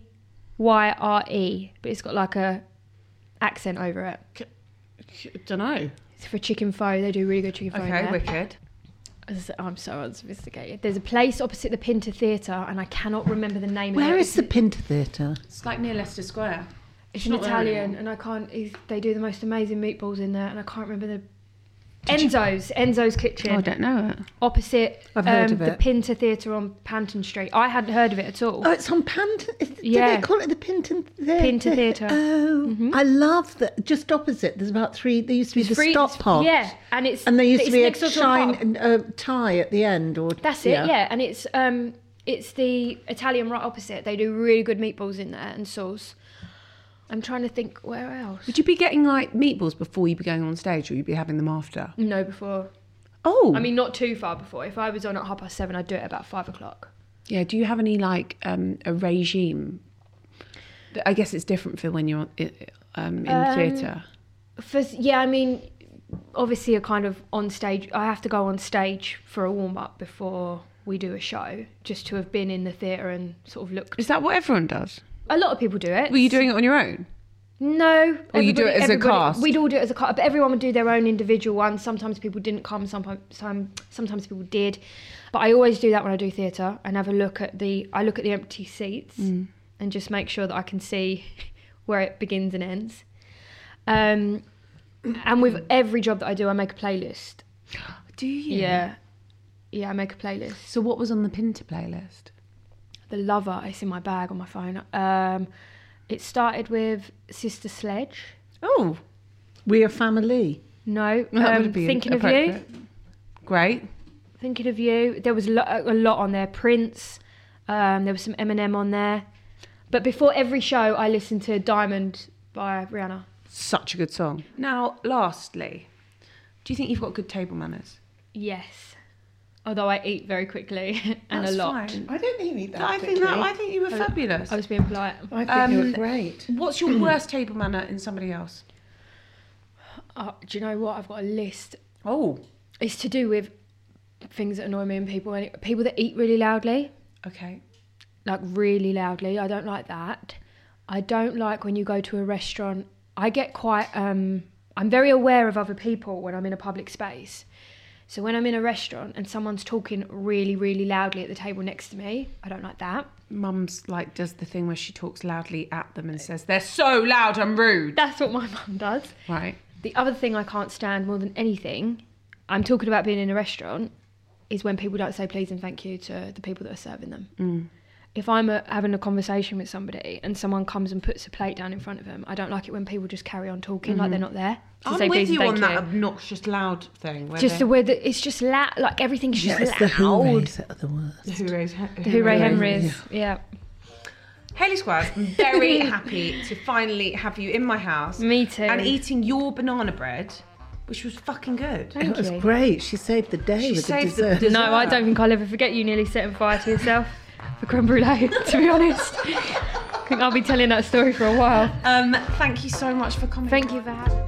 Y R E, but it's got like a accent over it. don't know. It's for chicken pho. They do really good chicken pho. in Okay, there. wicked. As- I'm so unsophisticated. There's a place opposite the Pinter Theatre, and I cannot remember the name Where of it. is the Pinter Theatre? It's like near Leicester Square. It's It's an not there Italian, anymore. and I can't. It's, they do the most amazing meatballs in there, and I can't remember the. Enzo's, Enzo's Kitchen, Oh, I don't know it. opposite I've heard um, of the it. Pinter Theatre on Panton Street. I hadn't heard of it at all. Oh, it's on Panton. Did Yeah. they call it the Pinton Theatre? Pinter Theatre. Oh, I love that. Just opposite, there's about three. There used to be the Free- stop pot. Yeah, and it's And there used it's to be a next door to a pub. shine uh, tie at the end, or That's it, yeah. And it's um it's the Italian right opposite. They do really good meatballs in there and sauce. I'm trying to think where else. Would you be getting like meatballs before you'd be going on stage, or you'd be having them after? No, before. Oh, I mean, not too far before. If I was on at half past seven, I'd do it at about five o'clock. yeah. Do you have any like um, a regime? I guess it's different for when you're i- um, in Um, theatre. For yeah, I mean, obviously, a kind of on stage. I have to go on stage for a warm up before we do a show, just to have been in the theatre and sort of looked. Is that what everyone does? A lot of people do it. Were you doing it on your own? No. Or you do everybody- it as a everybody- cast? We'd all do it as a cast, but everyone would do their own individual ones. Sometimes people didn't come, sometimes some, sometimes people did. But I always do that when I do theatre and have a look at the. I look at the empty seats Mm. and just make sure that I can see where it begins and ends. Um, and with every job that I do, I make a playlist. Do you? Yeah, yeah, I make a playlist. So what was on the Pinter playlist? The Lover, it's in my bag on my phone. Um, it started with Sister Sledge. Oh, We Are Family. No, that um, would be Thinking of You. appropriate. Great. Thinking of You. There was a lot, a lot on there. Prince. Um, there was some Eminem on there. But before every show, I listened to Diamond by Rihanna. Such a good song. Now, lastly, Do you think you've got good table manners? Yes. Although I eat very quickly and That's a lot. fine. I don't think you eat that I think quickly. that I think you were fabulous. I was being polite. I think Um, you were great. What's your worst table manner in somebody else? Oh, do you know what? I've got a list. Oh, It's to do with things that annoy me and people. And people that eat really loudly, okay. like really loudly. I don't like that. I don't like when you go to a restaurant. I get quite. Um, I'm very aware of other people when I'm in a public space. So when I'm in a restaurant and someone's talking really, really loudly at the table next to me, I don't like that. Mum's like does the thing where she talks loudly at them and says they're so loud and rude. That's what my mum does. Right. The other thing I can't stand more than anything, I'm talking about being in a restaurant, is when people don't say please and thank you to the people that are serving them. Mm. If I'm a, having a conversation with somebody and someone comes and puts a plate down in front of them, I don't like it when people just carry on talking mm-hmm. like they're not there. To I'm say with please you and on thank that you. obnoxious loud thing. Where Just they- the way that it's just loud, like everything's just Yes, the loud. hoorays that are the worst. The hoorays. The hooray Henrys, yeah. Hayley Squires, I'm very happy to finally have you in my house. Me too. And eating your banana bread, which was fucking good. Thank It was you. great. She saved the day She with the saved the dessert. dessert. No, I don't think I'll ever forget you nearly setting fire to yourself for creme brulee, to be honest. I think I'll be telling that story for a while. Um, thank you so much for coming. Thank you for having me.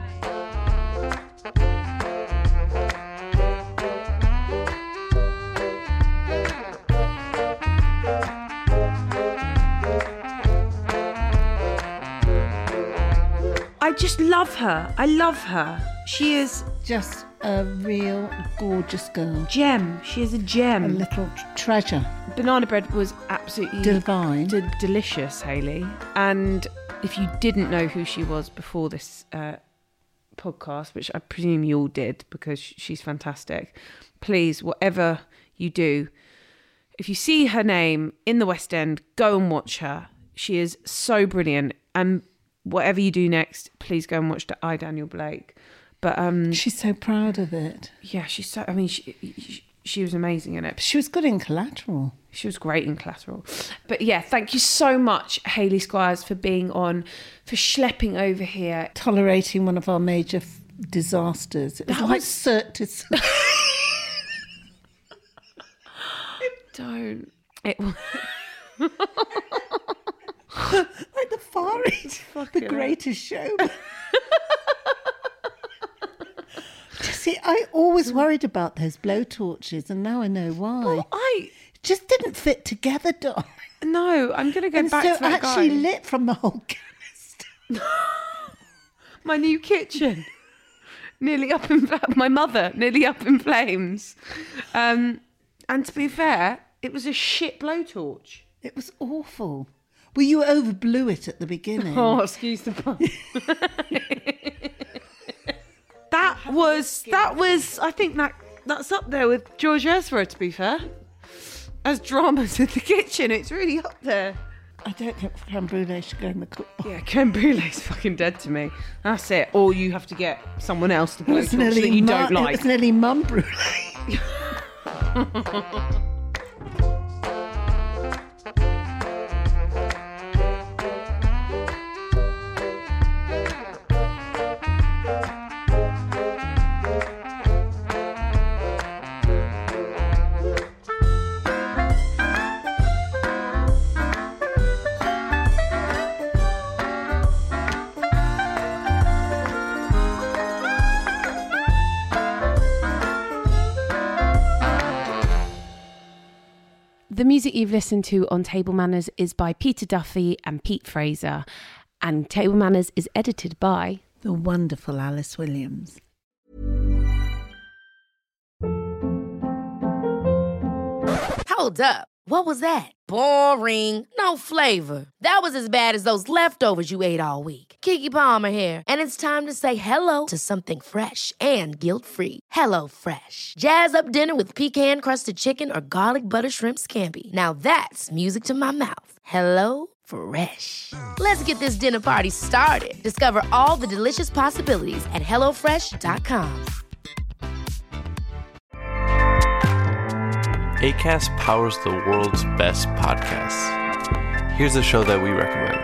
I just love her. I love her. She is Just a real gorgeous girl. gem. She is a A gem. little treasure. Banana bread was absolutely Divine. de- delicious, Hayley. And if you didn't know who she was before this uh, podcast, which I presume you all did because she's fantastic, please, whatever you do, if you see her name in the West End, go and watch her. She is so brilliant. And whatever you do next, please go and watch the I, Daniel Blake. But um, She's so proud of it. yeah, she's so. I mean, she, she she was amazing in it. She was good in Collateral. She was great in Collateral. But yeah, thank you so much, Hayley Squires, for being on, for schlepping over here. Tolerating one of our major f- disasters. It was That like was- cert to Don't. It was. like the Far East, the Fucking Greatest Showman. See, I always worried about those blowtorches, and now I know why. Well, I It just didn't fit together, darling. no. I'm gonna go And back so to that actually guy. lit from the whole canister. My new kitchen, nearly up in fl- my mother, nearly up in flames. Um, and to be fair, it was a shit blowtorch. It was awful. Well, you overblew it at the beginning. Oh, excuse the pun. That was that was. I think that that's up there with George Ezra. To be fair, as dramas in the kitchen, it's really up there. I don't think creme brulee should go in the cookbook. Yeah, creme brulee's fucking dead to me. That's it. Or you have to get someone else to It blow was torch that nearly you mu- don't It like. was nearly mum brulee. The music you've listened to on Table Manners is by Peter Duffy and Pete Fraser, and Table Manners is edited by The wonderful Alice Williams. Hold up. What was that? Boring. No flavor. That was as bad as those leftovers you ate all week. Keke Palmer here, and it's time to say hello to something fresh and guilt-free. Hello Fresh. Jazz up dinner with pecan-crusted chicken or garlic butter shrimp scampi. Now that's music to my mouth. Hello Fresh. Let's get this dinner party started. Discover all the delicious possibilities at hello fresh dot com. Acast powers the world's best podcasts. Here's a show that we recommend.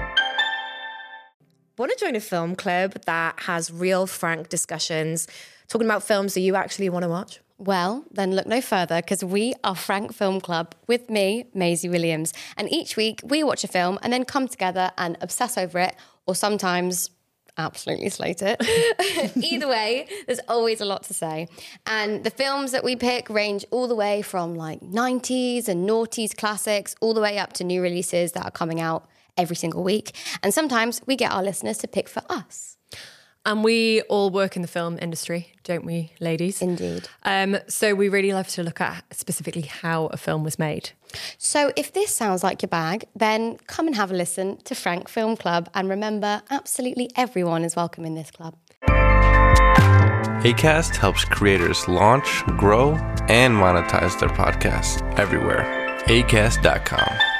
Want to join a film club that has real, frank discussions, talking about films that you actually want to watch? Well, then look no further, because we are Frank Film Club with me, Maisie Williams. And each week we watch a film and then come together and obsess over it, or sometimes absolutely slate it. Either way, there's always a lot to say. And the films that we pick range all the way from like nineties and noughties classics, all the way up to new releases that are coming out every single week. And sometimes we get our listeners to pick for us. And we all work in the film industry, don't we, ladies? Indeed. Um, so we really love to look at specifically how a film was made. So if this sounds like your bag, then come and have a listen to Frank Film Club. And remember, absolutely everyone is welcome in this club. Acast helps creators launch, grow, and monetize their podcasts everywhere. acast dot com.